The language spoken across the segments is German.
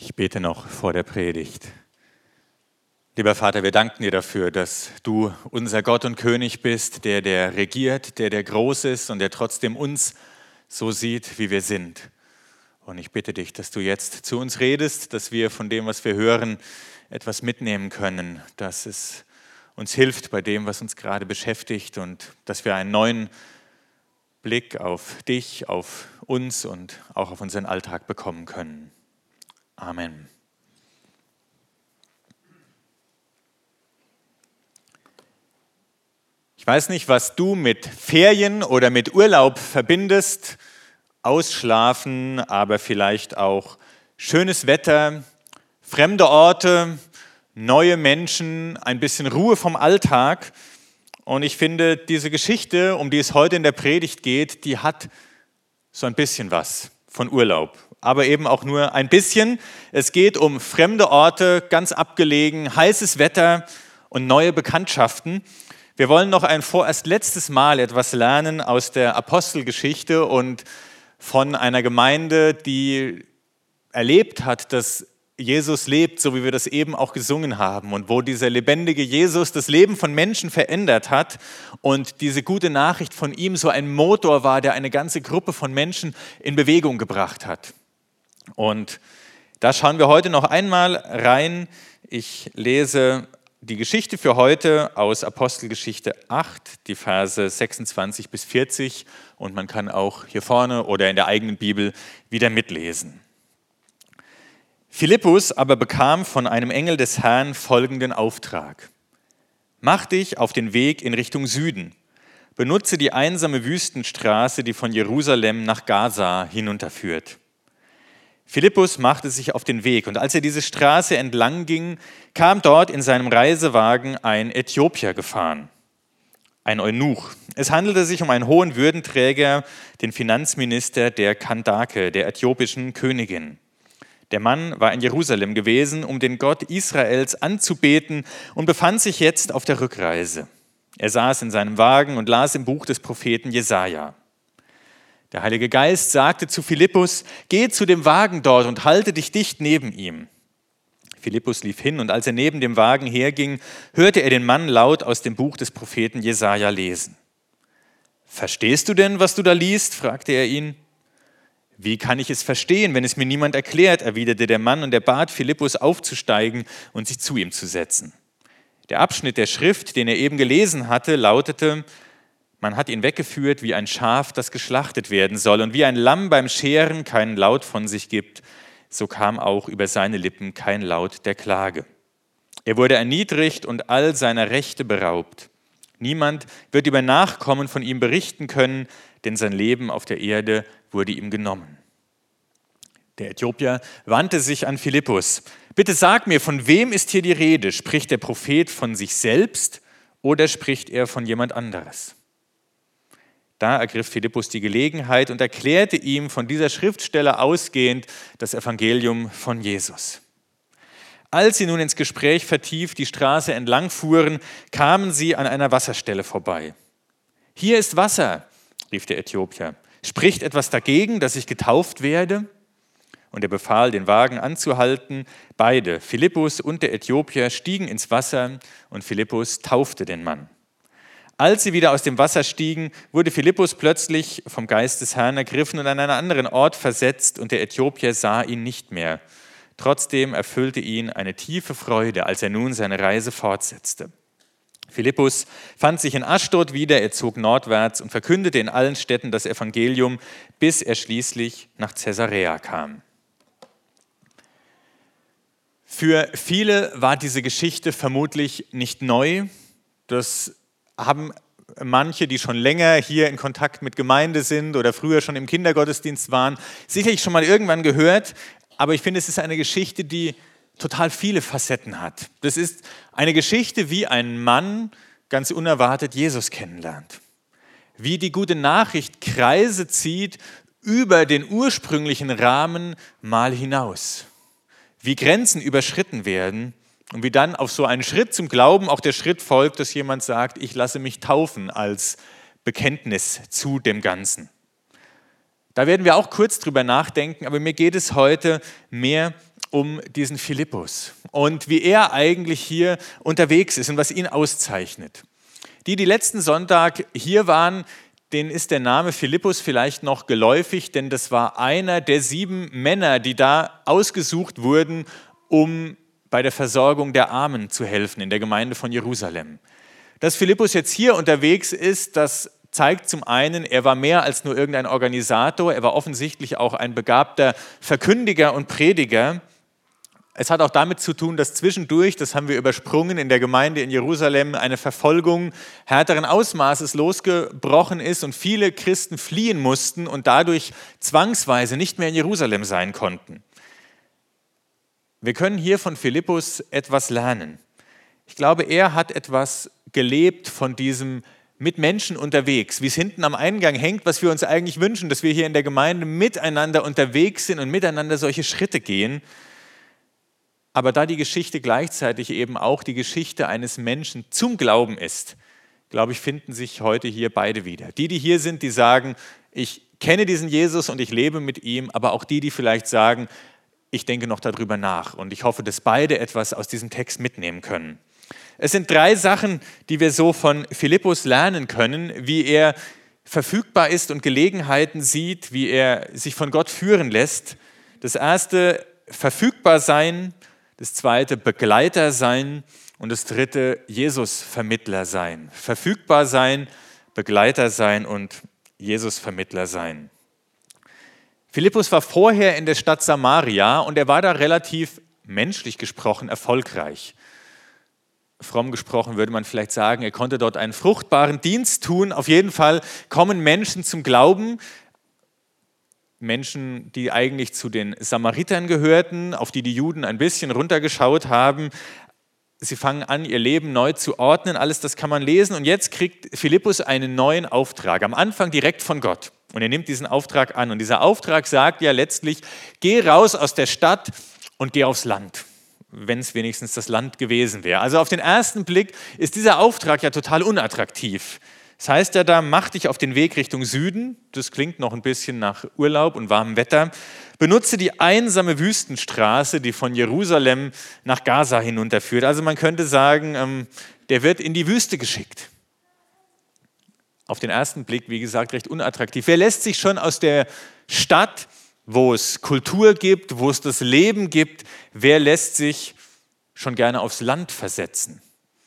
Ich bete noch vor der Predigt. Lieber Vater, wir danken dir dafür, dass du unser Gott und König bist, der regiert, der groß ist und der trotzdem uns so sieht, wie wir sind. Und ich bitte dich, dass du jetzt zu uns redest, dass wir von dem, was wir hören, etwas mitnehmen können, dass es uns hilft bei dem, was uns gerade beschäftigt und dass wir einen neuen Blick auf dich, auf uns und auch auf unseren Alltag bekommen können. Amen. Ich weiß nicht, was du mit Ferien oder mit Urlaub verbindest. Ausschlafen, aber vielleicht auch schönes Wetter, fremde Orte, neue Menschen, ein bisschen Ruhe vom Alltag. Und ich finde, diese Geschichte, um die es heute in der Predigt geht, die hat so ein bisschen was von Urlaub. Aber eben auch nur ein bisschen. Es geht um fremde Orte, ganz abgelegen, heißes Wetter und neue Bekanntschaften. Wir wollen noch ein vorerst letztes Mal etwas lernen aus der Apostelgeschichte und von einer Gemeinde, die erlebt hat, dass Jesus lebt, so wie wir das eben auch gesungen haben und wo dieser lebendige Jesus das Leben von Menschen verändert hat und diese gute Nachricht von ihm so ein Motor war, der eine ganze Gruppe von Menschen in Bewegung gebracht hat. Und da schauen wir heute noch einmal rein. Ich lese die Geschichte für heute aus Apostelgeschichte 8, die Verse 26 bis 40 und man kann auch hier vorne oder in der eigenen Bibel wieder mitlesen. Philippus aber bekam von einem Engel des Herrn folgenden Auftrag: Mach dich auf den Weg in Richtung Süden. Benutze die einsame Wüstenstraße, die von Jerusalem nach Gaza hinunterführt. Philippus machte sich auf den Weg und als er diese Straße entlang ging, kam dort in seinem Reisewagen ein Äthiopier gefahren, ein Eunuch. Es handelte sich um einen hohen Würdenträger, den Finanzminister der Kandake, der äthiopischen Königin. Der Mann war in Jerusalem gewesen, um den Gott Israels anzubeten und befand sich jetzt auf der Rückreise. Er saß in seinem Wagen und las im Buch des Propheten Jesaja. Der Heilige Geist sagte zu Philippus: Geh zu dem Wagen dort und halte dich dicht neben ihm. Philippus lief hin und als er neben dem Wagen herging, hörte er den Mann laut aus dem Buch des Propheten Jesaja lesen. Verstehst du denn, was du da liest? Fragte er ihn. Wie kann ich es verstehen, wenn es mir niemand erklärt, erwiderte der Mann und er bat Philippus aufzusteigen und sich zu ihm zu setzen. Der Abschnitt der Schrift, den er eben gelesen hatte, lautete: Man hat ihn weggeführt wie ein Schaf, das geschlachtet werden soll, und wie ein Lamm beim Scheren keinen Laut von sich gibt, so kam auch über seine Lippen kein Laut der Klage. Er wurde erniedrigt und all seiner Rechte beraubt. Niemand wird über Nachkommen von ihm berichten können, denn sein Leben auf der Erde wurde ihm genommen. Der Äthiopier wandte sich an Philippus: Bitte sag mir, von wem ist hier die Rede? Spricht der Prophet von sich selbst oder spricht er von jemand anderes? Da ergriff Philippus die Gelegenheit und erklärte ihm von dieser Schriftstelle ausgehend das Evangelium von Jesus. Als sie nun ins Gespräch vertieft die Straße entlang fuhren, kamen sie an einer Wasserstelle vorbei. Hier ist Wasser, rief der Äthiopier. Spricht etwas dagegen, dass ich getauft werde? Und er befahl, den Wagen anzuhalten. Beide, Philippus und der Äthiopier, stiegen ins Wasser und Philippus taufte den Mann. Als sie wieder aus dem Wasser stiegen, wurde Philippus plötzlich vom Geist des Herrn ergriffen und an einen anderen Ort versetzt und der Äthiopier sah ihn nicht mehr. Trotzdem erfüllte ihn eine tiefe Freude, als er nun seine Reise fortsetzte. Philippus fand sich in Aschdod wieder, er zog nordwärts und verkündete in allen Städten das Evangelium, bis er schließlich nach Caesarea kam. Für viele war diese Geschichte vermutlich nicht neu. Das haben manche, die schon länger hier in Kontakt mit Gemeinde sind oder früher schon im Kindergottesdienst waren, sicherlich schon mal irgendwann gehört. Aber ich finde, es ist eine Geschichte, die total viele Facetten hat. Das ist eine Geschichte, wie ein Mann ganz unerwartet Jesus kennenlernt. Wie die gute Nachricht Kreise zieht über den ursprünglichen Rahmen mal hinaus. Wie Grenzen überschritten werden und wie dann auf so einen Schritt zum Glauben auch der Schritt folgt, dass jemand sagt, ich lasse mich taufen als Bekenntnis zu dem Ganzen. Da werden wir auch kurz drüber nachdenken, aber mir geht es heute mehr um diesen Philippus und wie er eigentlich hier unterwegs ist und was ihn auszeichnet. Die letzten Sonntag hier waren, denen ist der Name Philippus vielleicht noch geläufig, denn das war einer der 7 Männer, die da ausgesucht wurden, um bei der Versorgung der Armen zu helfen in der Gemeinde von Jerusalem. Dass Philippus jetzt hier unterwegs ist, das zeigt zum einen, er war mehr als nur irgendein Organisator, er war offensichtlich auch ein begabter Verkündiger und Prediger. Es hat auch damit zu tun, dass zwischendurch, das haben wir übersprungen, in der Gemeinde in Jerusalem eine Verfolgung härteren Ausmaßes losgebrochen ist und viele Christen fliehen mussten und dadurch zwangsweise nicht mehr in Jerusalem sein konnten. Wir können hier von Philippus etwas lernen. Ich glaube, er hat etwas gelebt von diesem mit Menschen unterwegs, wie es hinten am Eingang hängt, was wir uns eigentlich wünschen, dass wir hier in der Gemeinde miteinander unterwegs sind und miteinander solche Schritte gehen. Aber da die Geschichte gleichzeitig eben auch die Geschichte eines Menschen zum Glauben ist, glaube ich, finden sich heute hier beide wieder. Die hier sind, die sagen, ich kenne diesen Jesus und ich lebe mit ihm, aber auch die vielleicht sagen, ich denke noch darüber nach. Und ich hoffe, dass beide etwas aus diesem Text mitnehmen können. Es sind 3 Sachen, die wir so von Philippus lernen können, wie er verfügbar ist und Gelegenheiten sieht, wie er sich von Gott führen lässt. Das erste, verfügbar sein. Das zweite, Begleiter sein. Und das dritte, Jesus-Vermittler sein. Verfügbar sein, Begleiter sein und Jesus-Vermittler sein. Philippus war vorher in der Stadt Samaria und er war da relativ menschlich gesprochen erfolgreich. Fromm gesprochen würde man vielleicht sagen, er konnte dort einen fruchtbaren Dienst tun. Auf jeden Fall kommen Menschen zum Glauben, Menschen, die eigentlich zu den Samaritern gehörten, auf die Juden ein bisschen runtergeschaut haben. Sie fangen an, ihr Leben neu zu ordnen. Alles das kann man lesen. Und jetzt kriegt Philippus einen neuen Auftrag, am Anfang direkt von Gott. Und er nimmt diesen Auftrag an. Und dieser Auftrag sagt ja letztlich, geh raus aus der Stadt und geh aufs Land, wenn es wenigstens das Land gewesen wäre. Also auf den ersten Blick ist dieser Auftrag ja total unattraktiv. Das heißt ja da, mach dich auf den Weg Richtung Süden. Das klingt noch ein bisschen nach Urlaub und warmem Wetter. Benutze die einsame Wüstenstraße, die von Jerusalem nach Gaza hinunterführt. Also man könnte sagen, der wird in die Wüste geschickt. Auf den ersten Blick, wie gesagt, recht unattraktiv. Wer lässt sich schon aus der Stadt, wo es Kultur gibt, wo es das Leben gibt, wer lässt sich schon gerne aufs Land versetzen?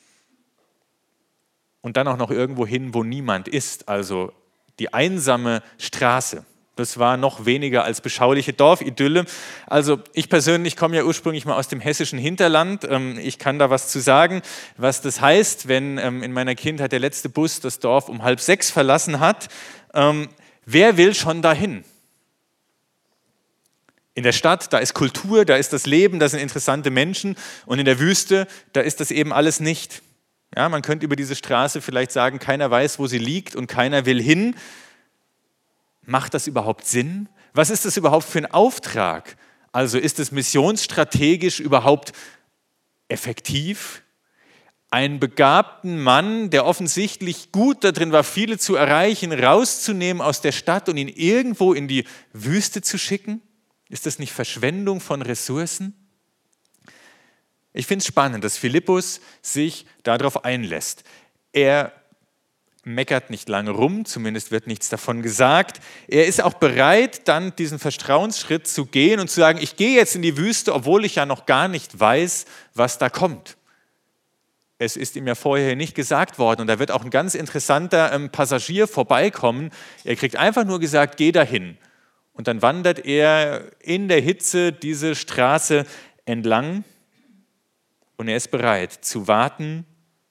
Und dann auch noch irgendwo hin, wo niemand ist, also die einsame Straße. Das war noch weniger als beschauliche Dorfidylle. Also ich persönlich komme ja ursprünglich mal aus dem hessischen Hinterland. Ich kann da was zu sagen, was das heißt, wenn in meiner Kindheit der letzte Bus das Dorf um 5:30 verlassen hat. Wer will schon dahin? In der Stadt, da ist Kultur, da ist das Leben, da sind interessante Menschen. Und in der Wüste, da ist das eben alles nicht. Ja, man könnte über diese Straße vielleicht sagen, keiner weiß, wo sie liegt und keiner will hin. Macht das überhaupt Sinn? Was ist das überhaupt für ein Auftrag? Also ist es missionsstrategisch überhaupt effektiv? Einen begabten Mann, der offensichtlich gut darin war, viele zu erreichen, rauszunehmen aus der Stadt und ihn irgendwo in die Wüste zu schicken? Ist das nicht Verschwendung von Ressourcen? Ich finde es spannend, dass Philippus sich darauf einlässt. Er meckert nicht lange rum, zumindest wird nichts davon gesagt. Er ist auch bereit, dann diesen Vertrauensschritt zu gehen und zu sagen, ich gehe jetzt in die Wüste, obwohl ich ja noch gar nicht weiß, was da kommt. Es ist ihm ja vorher nicht gesagt worden und da wird auch ein ganz interessanter Passagier vorbeikommen. Er kriegt einfach nur gesagt, geh dahin. Und dann wandert er in der Hitze diese Straße entlang. Und er ist bereit zu warten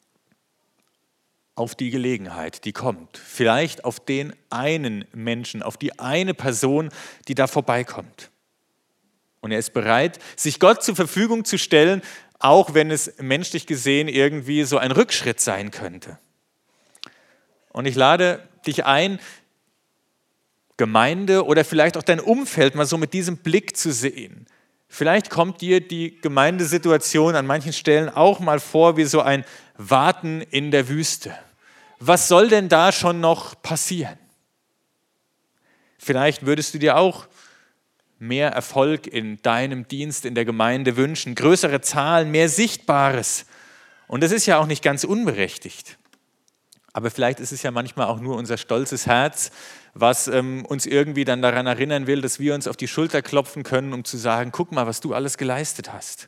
auf die Gelegenheit, die kommt. Vielleicht auf den einen Menschen, auf die eine Person, die da vorbeikommt. Und er ist bereit, sich Gott zur Verfügung zu stellen, auch wenn es menschlich gesehen irgendwie so ein Rückschritt sein könnte. Und ich lade dich ein, Gemeinde oder vielleicht auch dein Umfeld mal so mit diesem Blick zu sehen. Vielleicht kommt dir die Gemeindesituation an manchen Stellen auch mal vor wie so ein Warten in der Wüste. Was soll denn da schon noch passieren? Vielleicht würdest du dir auch mehr Erfolg in deinem Dienst in der Gemeinde wünschen, größere Zahlen, mehr Sichtbares. Und das ist ja auch nicht ganz unberechtigt. Aber vielleicht ist es ja manchmal auch nur unser stolzes Herz, was uns irgendwie dann daran erinnern will, dass wir uns auf die Schulter klopfen können, um zu sagen, guck mal, was du alles geleistet hast.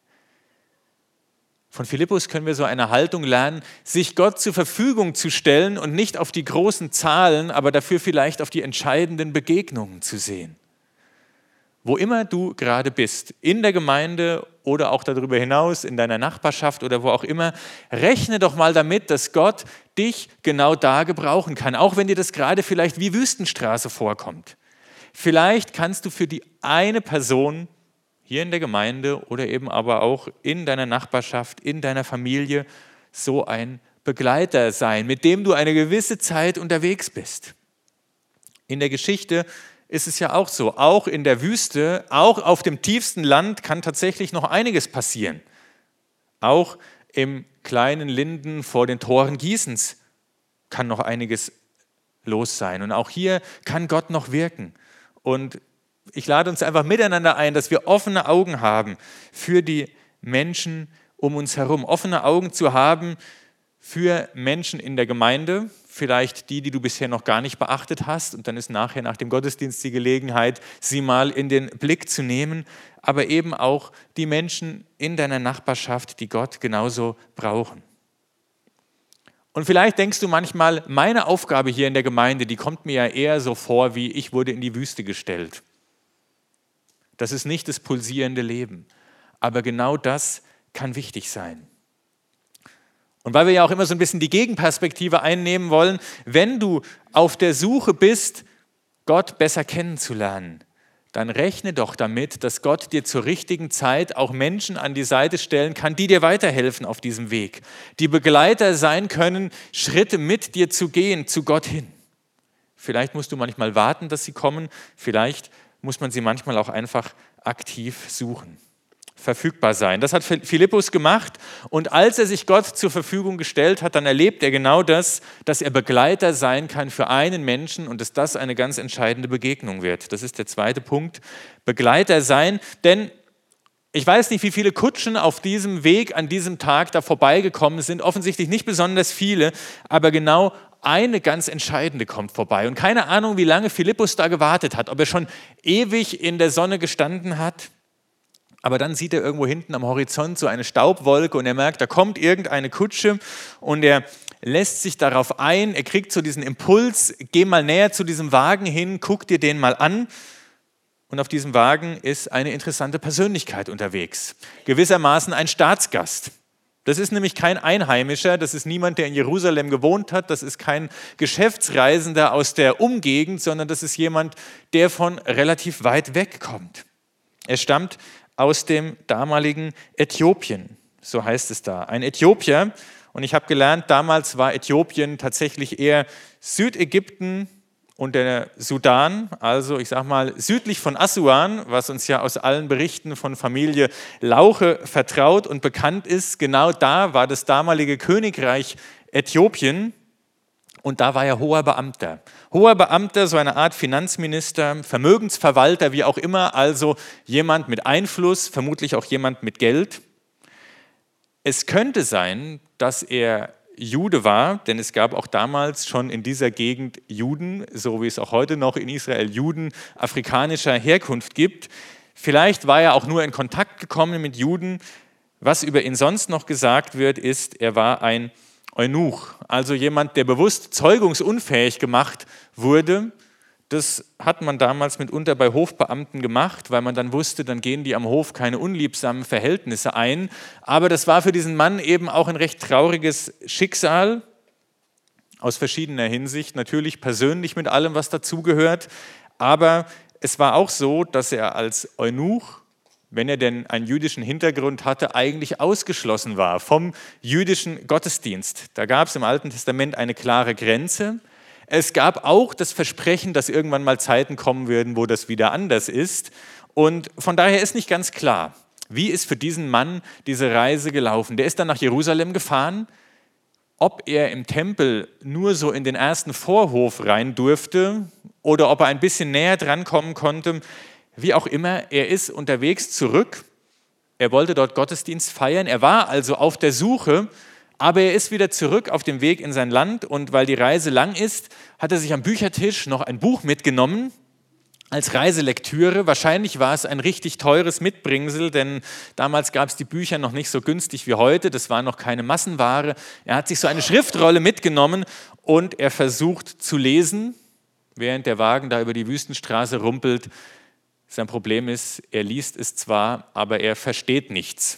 Von Philippus können wir so eine Haltung lernen, sich Gott zur Verfügung zu stellen und nicht auf die großen Zahlen, aber dafür vielleicht auf die entscheidenden Begegnungen zu sehen. Wo immer du gerade bist, in der Gemeinde oder auch darüber hinaus, in deiner Nachbarschaft oder wo auch immer, rechne doch mal damit, dass Gott dich genau da gebrauchen kann, auch wenn dir das gerade vielleicht wie Wüstenstraße vorkommt. Vielleicht kannst du für die eine Person hier in der Gemeinde oder eben aber auch in deiner Nachbarschaft, in deiner Familie so ein Begleiter sein, mit dem du eine gewisse Zeit unterwegs bist. In der Geschichte ist es ja auch so, auch in der Wüste, auch auf dem tiefsten Land kann tatsächlich noch einiges passieren. Auch im kleinen Linden vor den Toren Gießens kann noch einiges los sein. Und auch hier kann Gott noch wirken. Und ich lade uns einfach miteinander ein, dass wir offene Augen haben für die Menschen um uns herum. Offene Augen zu haben für Menschen in der Gemeinde, vielleicht die du bisher noch gar nicht beachtet hast. Und dann ist nachher nach dem Gottesdienst die Gelegenheit, sie mal in den Blick zu nehmen. Aber eben auch die Menschen in deiner Nachbarschaft, die Gott genauso brauchen. Und vielleicht denkst du manchmal, meine Aufgabe hier in der Gemeinde, die kommt mir ja eher so vor, wie ich wurde in die Wüste gestellt. Das ist nicht das pulsierende Leben. Aber genau das kann wichtig sein. Und weil wir ja auch immer so ein bisschen die Gegenperspektive einnehmen wollen, wenn du auf der Suche bist, Gott besser kennenzulernen, dann rechne doch damit, dass Gott dir zur richtigen Zeit auch Menschen an die Seite stellen kann, die dir weiterhelfen auf diesem Weg, die Begleiter sein können, Schritte mit dir zu gehen, zu Gott hin. Vielleicht musst du manchmal warten, dass sie kommen, vielleicht muss man sie manchmal auch einfach aktiv suchen. Verfügbar sein. Das hat Philippus gemacht und als er sich Gott zur Verfügung gestellt hat, dann erlebt er genau das, dass er Begleiter sein kann für einen Menschen und dass das eine ganz entscheidende Begegnung wird. Das ist der zweite Punkt, Begleiter sein, denn ich weiß nicht, wie viele Kutschen auf diesem Weg an diesem Tag da vorbeigekommen sind, offensichtlich nicht besonders viele, aber genau eine ganz entscheidende kommt vorbei und keine Ahnung, wie lange Philippus da gewartet hat, ob er schon ewig in der Sonne gestanden hat. Aber dann sieht er irgendwo hinten am Horizont so eine Staubwolke und er merkt, da kommt irgendeine Kutsche und er lässt sich darauf ein, er kriegt so diesen Impuls, geh mal näher zu diesem Wagen hin, guck dir den mal an. Und auf diesem Wagen ist eine interessante Persönlichkeit unterwegs, gewissermaßen ein Staatsgast. Das ist nämlich kein Einheimischer, das ist niemand, der in Jerusalem gewohnt hat, das ist kein Geschäftsreisender aus der Umgegend, sondern das ist jemand, der von relativ weit weg kommt. Er stammt aus dem damaligen Äthiopien, so heißt es da. Ein Äthiopier, und ich habe gelernt, damals war Äthiopien tatsächlich eher Südägypten und der Sudan, also ich sage mal südlich von Assuan, was uns ja aus allen Berichten von Familie Lauche vertraut und bekannt ist. Genau da war das damalige Königreich Äthiopien. Und da war er hoher Beamter. Hoher Beamter, so eine Art Finanzminister, Vermögensverwalter, wie auch immer, also jemand mit Einfluss, vermutlich auch jemand mit Geld. Es könnte sein, dass er Jude war, denn es gab auch damals schon in dieser Gegend Juden, so wie es auch heute noch in Israel Juden afrikanischer Herkunft gibt. Vielleicht war er auch nur in Kontakt gekommen mit Juden. Was über ihn sonst noch gesagt wird, ist, er war ein Eunuch, also jemand, der bewusst zeugungsunfähig gemacht wurde. Das hat man damals mitunter bei Hofbeamten gemacht, weil man dann wusste, dann gehen die am Hof keine unliebsamen Verhältnisse ein. Aber das war für diesen Mann eben auch ein recht trauriges Schicksal, aus verschiedener Hinsicht, natürlich persönlich mit allem, was dazugehört. Aber es war auch so, dass er als Eunuch, wenn er denn einen jüdischen Hintergrund hatte, eigentlich ausgeschlossen war vom jüdischen Gottesdienst. Da gab es im Alten Testament eine klare Grenze. Es gab auch das Versprechen, dass irgendwann mal Zeiten kommen würden, wo das wieder anders ist. Und von daher ist nicht ganz klar, wie ist für diesen Mann diese Reise gelaufen. Der ist dann nach Jerusalem gefahren. Ob er im Tempel nur so in den ersten Vorhof rein durfte oder ob er ein bisschen näher dran kommen konnte, Wie auch immer, er ist unterwegs zurück. Er wollte dort Gottesdienst feiern. Er war also auf der Suche, aber er ist wieder zurück auf dem Weg in sein Land. Und weil die Reise lang ist, hat er sich am Büchertisch noch ein Buch mitgenommen als Reiselektüre. Wahrscheinlich war es ein richtig teures Mitbringsel, denn damals gab es die Bücher noch nicht so günstig wie heute. Das war noch keine Massenware. Er hat sich so eine Schriftrolle mitgenommen und er versucht zu lesen, während der Wagen da über die Wüstenstraße rumpelt. Sein Problem ist, er liest es zwar, aber er versteht nichts.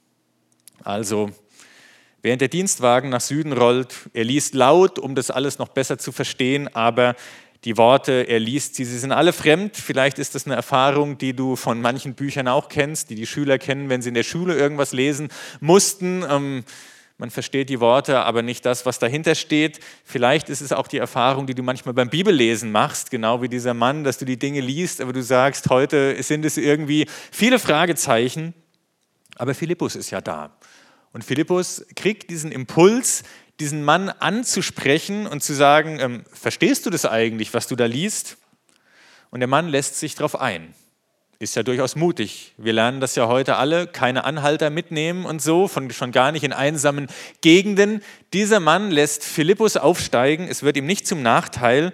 Also, während der Dienstwagen nach Süden rollt, er liest laut, um das alles noch besser zu verstehen, aber die Worte, er liest sie sind alle fremd. Vielleicht ist das eine Erfahrung, die du von manchen Büchern auch kennst, die die Schüler kennen, wenn sie in der Schule irgendwas lesen mussten. Man versteht die Worte, aber nicht das, was dahinter steht. Vielleicht ist es auch die Erfahrung, die du manchmal beim Bibellesen machst, genau wie dieser Mann, dass du die Dinge liest, aber du sagst, heute sind es irgendwie viele Fragezeichen. Aber Philippus ist ja da. Und Philippus kriegt diesen Impuls, diesen Mann anzusprechen und zu sagen, verstehst du das eigentlich, was du da liest? Und der Mann lässt sich darauf ein. Ist ja durchaus mutig. Wir lernen das ja heute alle, keine Anhalter mitnehmen und so, schon gar nicht in einsamen Gegenden. Dieser Mann lässt Philippus aufsteigen, es wird ihm nicht zum Nachteil.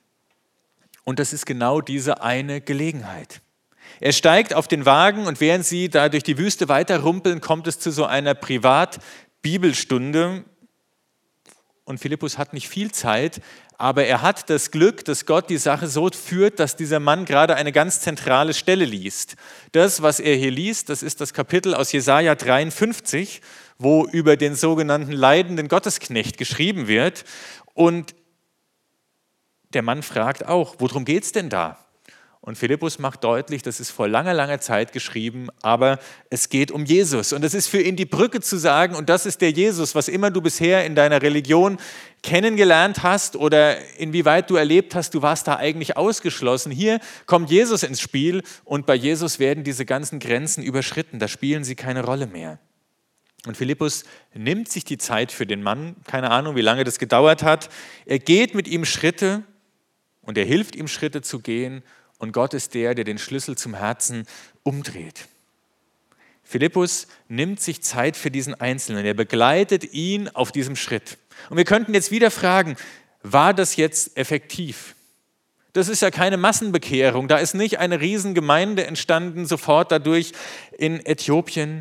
Und das ist genau diese eine Gelegenheit. Er steigt auf den Wagen und während sie da durch die Wüste weiter rumpeln, kommt es zu so einer Privat-Bibelstunde. Und Philippus hat nicht viel Zeit, aber er hat das Glück, dass Gott die Sache so führt, dass dieser Mann gerade eine ganz zentrale Stelle liest. Das, was er hier liest, das ist das Kapitel aus Jesaja 53, wo über den sogenannten leidenden Gottesknecht geschrieben wird. Und der Mann fragt auch, worum geht es denn da? Und Philippus macht deutlich, das ist vor langer, langer Zeit geschrieben, aber es geht um Jesus. Und es ist für ihn die Brücke zu sagen, und das ist der Jesus, was immer du bisher in deiner Religion kennengelernt hast oder inwieweit du erlebt hast, du warst da eigentlich ausgeschlossen. Hier kommt Jesus ins Spiel und bei Jesus werden diese ganzen Grenzen überschritten, da spielen sie keine Rolle mehr. Und Philippus nimmt sich die Zeit für den Mann, keine Ahnung, wie lange das gedauert hat. Er geht mit ihm Schritte und er hilft ihm, Schritte zu gehen. Und Gott ist der den Schlüssel zum Herzen umdreht. Philippus nimmt sich Zeit für diesen Einzelnen. Er begleitet ihn auf diesem Schritt. Und wir könnten jetzt wieder fragen, war das jetzt effektiv? Das ist ja keine Massenbekehrung. Da ist nicht eine Riesengemeinde entstanden, sofort dadurch in Äthiopien.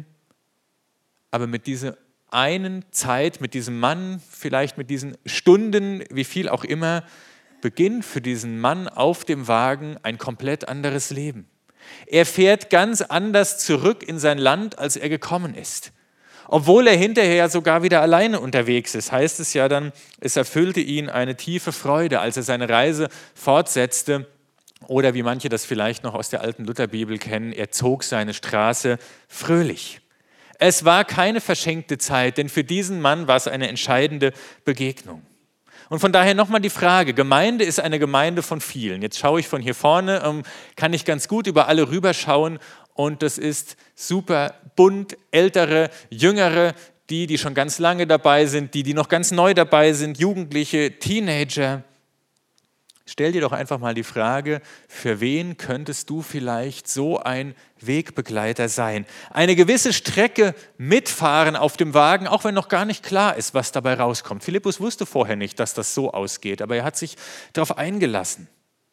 Aber mit dieser einen Zeit, mit diesem Mann, vielleicht mit diesen Stunden, wie viel auch immer, beginnt für diesen Mann auf dem Wagen ein komplett anderes Leben. Er fährt ganz anders zurück in sein Land, als er gekommen ist. Obwohl er hinterher sogar wieder alleine unterwegs ist, heißt es ja dann, es erfüllte ihn eine tiefe Freude, als er seine Reise fortsetzte. Oder wie manche das vielleicht noch aus der alten Lutherbibel kennen, er zog seine Straße fröhlich. Es war keine verschenkte Zeit, denn für diesen Mann war es eine entscheidende Begegnung. Und von daher nochmal die Frage, Gemeinde ist eine Gemeinde von vielen. Jetzt schaue ich von hier vorne, kann ich ganz gut über alle rüberschauen und das ist super bunt, ältere, jüngere, die schon ganz lange dabei sind, die noch ganz neu dabei sind, Jugendliche, Teenager. Stell dir doch einfach mal die Frage, für wen könntest du vielleicht so ein Wegbegleiter sein? Eine gewisse Strecke mitfahren auf dem Wagen, auch wenn noch gar nicht klar ist, was dabei rauskommt. Philippus wusste vorher nicht, dass das so ausgeht, aber er hat sich darauf eingelassen.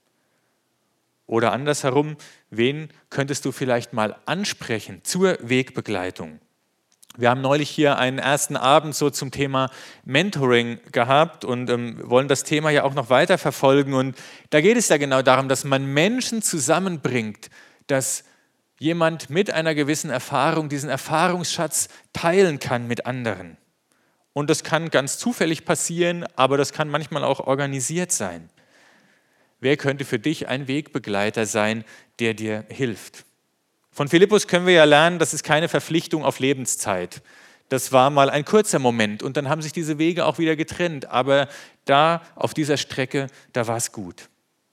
Oder andersherum, wen könntest du vielleicht mal ansprechen zur Wegbegleitung? Wir haben neulich hier einen ersten Abend so zum Thema Mentoring gehabt und wollen das Thema ja auch noch weiter verfolgen. Und da geht es ja genau darum, dass man Menschen zusammenbringt, dass jemand mit einer gewissen Erfahrung diesen Erfahrungsschatz teilen kann mit anderen. Und das kann ganz zufällig passieren, aber das kann manchmal auch organisiert sein. Wer könnte für dich ein Wegbegleiter sein, der dir hilft? Von Philippus können wir ja lernen, das ist keine Verpflichtung auf Lebenszeit. Das war mal ein kurzer Moment und dann haben sich diese Wege auch wieder getrennt. Aber da auf dieser Strecke, da war es gut.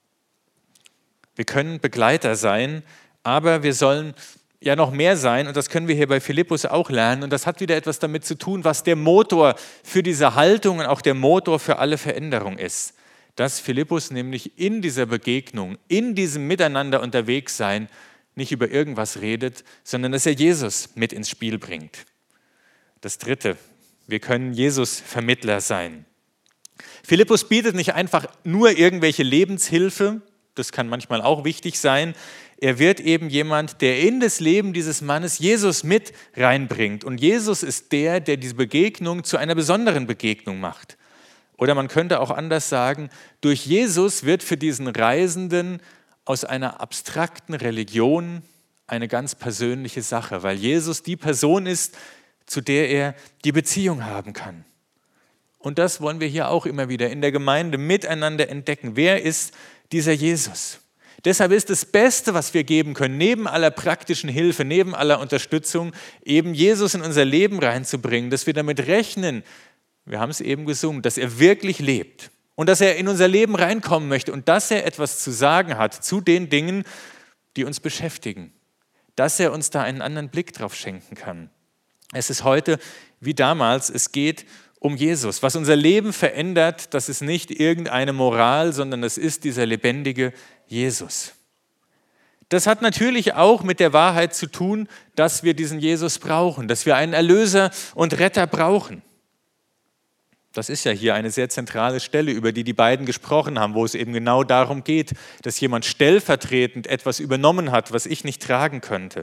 Wir können Begleiter sein, aber wir sollen ja noch mehr sein und das können wir hier bei Philippus auch lernen. Und das hat wieder etwas damit zu tun, was der Motor für diese Haltung und auch der Motor für alle Veränderung ist. Dass Philippus nämlich in dieser Begegnung, in diesem Miteinander unterwegs sein, nicht über irgendwas redet, sondern dass er Jesus mit ins Spiel bringt. Das Dritte, wir können Jesus Vermittler sein. Philippus bietet nicht einfach nur irgendwelche Lebenshilfe, das kann manchmal auch wichtig sein. Er wird eben jemand, der in das Leben dieses Mannes Jesus mit reinbringt. Und Jesus ist der diese Begegnung zu einer besonderen Begegnung macht. Oder man könnte auch anders sagen, durch Jesus wird für diesen Reisenden aus einer abstrakten Religion eine ganz persönliche Sache, weil Jesus die Person ist, zu der er die Beziehung haben kann. Und das wollen wir hier auch immer wieder in der Gemeinde miteinander entdecken. Wer ist dieser Jesus? Deshalb ist das Beste, was wir geben können, neben aller praktischen Hilfe, neben aller Unterstützung, eben Jesus in unser Leben reinzubringen, dass wir damit rechnen, wir haben es eben gesungen, dass er wirklich lebt und dass er in unser Leben reinkommen möchte und dass er etwas zu sagen hat zu den Dingen, die uns beschäftigen, dass er uns da einen anderen Blick drauf schenken kann. Es ist heute wie damals, es geht um Jesus. Was unser Leben verändert, das ist nicht irgendeine Moral, sondern es ist dieser lebendige Jesus. Das hat natürlich auch mit der Wahrheit zu tun, dass wir diesen Jesus brauchen, dass wir einen Erlöser und Retter brauchen. Das ist ja hier eine sehr zentrale Stelle, über die beiden gesprochen haben, wo es eben genau darum geht, dass jemand stellvertretend etwas übernommen hat, was ich nicht tragen könnte.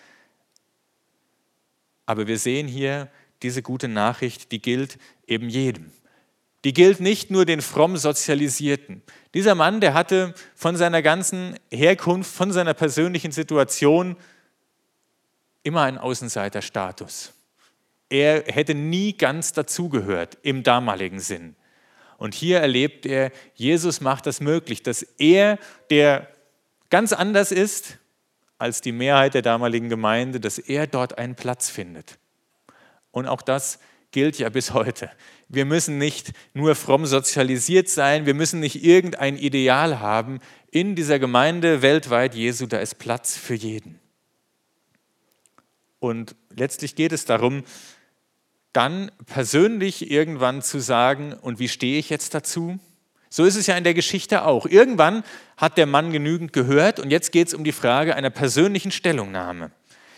Aber wir sehen hier, diese gute Nachricht, die gilt eben jedem. Die gilt nicht nur den fromm Sozialisierten. Dieser Mann, der hatte von seiner ganzen Herkunft, von seiner persönlichen Situation immer einen Außenseiterstatus. Er hätte nie ganz dazugehört im damaligen Sinn. Und hier erlebt er, Jesus macht das möglich, dass er, der ganz anders ist als die Mehrheit der damaligen Gemeinde, dass er dort einen Platz findet. Und auch das gilt ja bis heute. Wir müssen nicht nur fromm sozialisiert sein, wir müssen nicht irgendein Ideal haben. In dieser Gemeinde weltweit Jesu, da ist Platz für jeden. Und letztlich geht es darum, dann persönlich irgendwann zu sagen, und wie stehe ich jetzt dazu? So ist es ja in der Geschichte auch. Irgendwann hat der Mann genügend gehört und jetzt geht es um die Frage einer persönlichen Stellungnahme.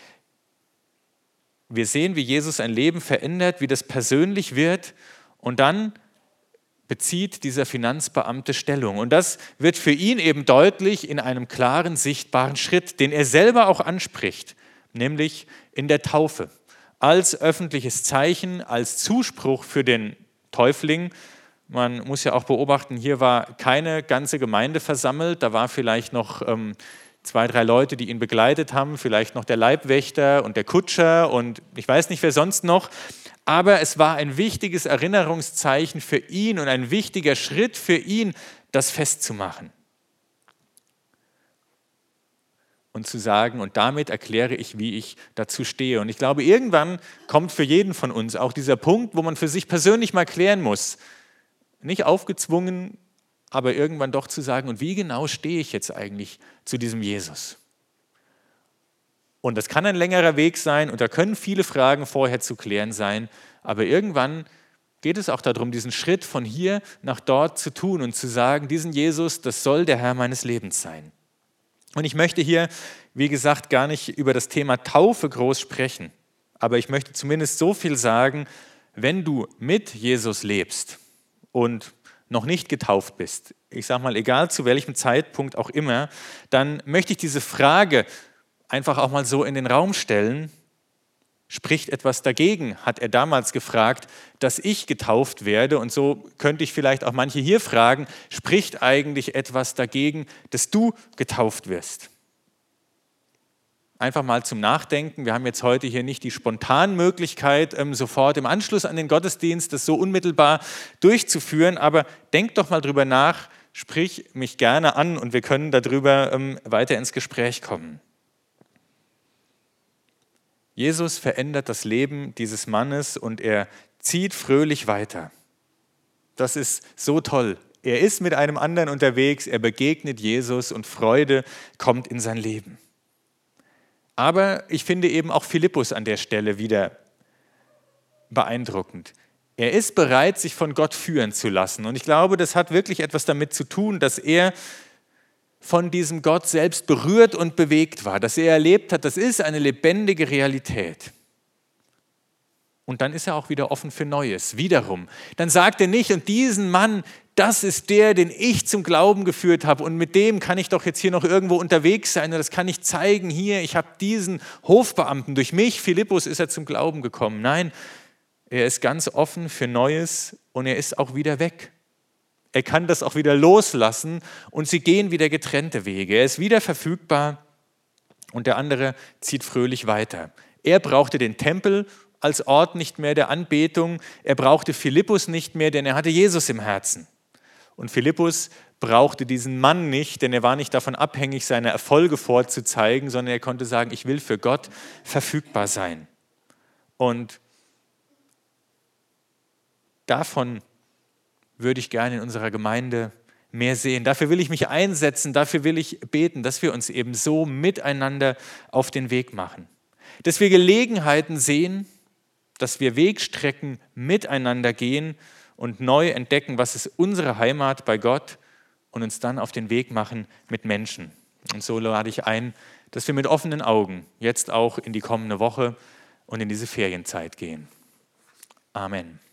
Wir sehen, wie Jesus ein Leben verändert, wie das persönlich wird und dann bezieht dieser Finanzbeamte Stellung. Und das wird für ihn eben deutlich in einem klaren, sichtbaren Schritt, den er selber auch anspricht, nämlich in der Taufe. Als öffentliches Zeichen, als Zuspruch für den Täufling. Man muss ja auch beobachten, hier war keine ganze Gemeinde versammelt, da war vielleicht noch 2, 3 Leute, die ihn begleitet haben, vielleicht noch der Leibwächter und der Kutscher und ich weiß nicht, wer sonst noch. Aber es war ein wichtiges Erinnerungszeichen für ihn und ein wichtiger Schritt für ihn, das festzumachen. Und zu sagen, und damit erkläre ich, wie ich dazu stehe. Und ich glaube, irgendwann kommt für jeden von uns auch dieser Punkt, wo man für sich persönlich mal klären muss, nicht aufgezwungen, aber irgendwann doch zu sagen, und wie genau stehe ich jetzt eigentlich zu diesem Jesus? Und das kann ein längerer Weg sein und da können viele Fragen vorher zu klären sein, aber irgendwann geht es auch darum, diesen Schritt von hier nach dort zu tun und zu sagen, diesen Jesus, das soll der Herr meines Lebens sein. Und ich möchte hier, wie gesagt, gar nicht über das Thema Taufe groß sprechen, aber ich möchte zumindest so viel sagen, wenn du mit Jesus lebst und noch nicht getauft bist, ich sage mal, egal zu welchem Zeitpunkt auch immer, dann möchte ich diese Frage einfach auch mal so in den Raum stellen. Spricht etwas dagegen, hat er damals gefragt, dass ich getauft werde? Und so könnte ich vielleicht auch manche hier fragen, spricht eigentlich etwas dagegen, dass du getauft wirst? Einfach mal zum Nachdenken. Wir haben jetzt heute hier nicht die Spontanmöglichkeit, sofort im Anschluss an den Gottesdienst das so unmittelbar durchzuführen, aber denk doch mal drüber nach, sprich mich gerne an und wir können darüber weiter ins Gespräch kommen. Jesus verändert das Leben dieses Mannes und er zieht fröhlich weiter. Das ist so toll. Er ist mit einem anderen unterwegs, er begegnet Jesus und Freude kommt in sein Leben. Aber ich finde eben auch Philippus an der Stelle wieder beeindruckend. Er ist bereit, sich von Gott führen zu lassen. Und ich glaube, das hat wirklich etwas damit zu tun, dass er von diesem Gott selbst berührt und bewegt war, dass er erlebt hat, das ist eine lebendige Realität. Und dann ist er auch wieder offen für Neues, wiederum. Dann sagt er nicht, und diesen Mann, das ist der, den ich zum Glauben geführt habe und mit dem kann ich doch jetzt hier noch irgendwo unterwegs sein und das kann ich zeigen, hier, ich habe diesen Hofbeamten, durch mich, Philippus, ist er zum Glauben gekommen. Nein, er ist ganz offen für Neues und er ist auch wieder weg. Er kann das auch wieder loslassen und sie gehen wieder getrennte Wege. Er ist wieder verfügbar und der andere zieht fröhlich weiter. Er brauchte den Tempel als Ort nicht mehr der Anbetung. Er brauchte Philippus nicht mehr, denn er hatte Jesus im Herzen. Und Philippus brauchte diesen Mann nicht, denn er war nicht davon abhängig, seine Erfolge vorzuzeigen, sondern er konnte sagen, ich will für Gott verfügbar sein. Und davon würde ich gerne in unserer Gemeinde mehr sehen. Dafür will ich mich einsetzen, dafür will ich beten, dass wir uns eben so miteinander auf den Weg machen. Dass wir Gelegenheiten sehen, dass wir Wegstrecken miteinander gehen und neu entdecken, was ist unsere Heimat bei Gott und uns dann auf den Weg machen mit Menschen. Und so lade ich ein, dass wir mit offenen Augen jetzt auch in die kommende Woche und in diese Ferienzeit gehen. Amen.